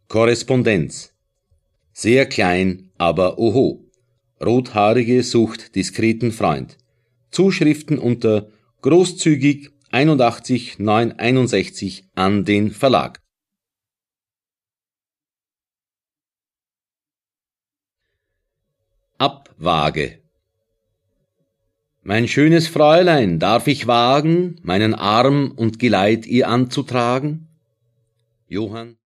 Korrespondenz. Sehr klein, aber oho. Rothaarige sucht diskreten Freund. Zuschriften unter großzügig 81 961 an den Verlag. Abwaage. Mein schönes Fräulein, darf ich wagen, meinen Arm und Geleit ihr anzutragen? Johann